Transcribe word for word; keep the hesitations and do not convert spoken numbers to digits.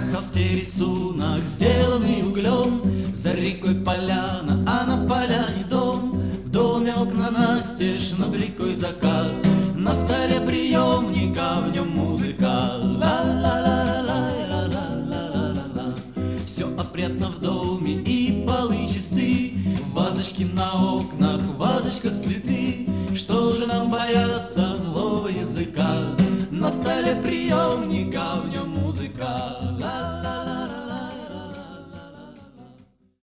холсте рисунок, сделанный углем. За рекой поляна, а на поляне дом. В доме окна настежь, над рекой закат. На столе приемник, а в нем музыка. Ла-ла-ла-ла-ла-ла-ла-ла-ла. Все опрятно в доме и полы чисты. Вазочки на окнах, в вазочках цветы. Что же нам бояться злого языка? На столе приемник, а в нем музыка.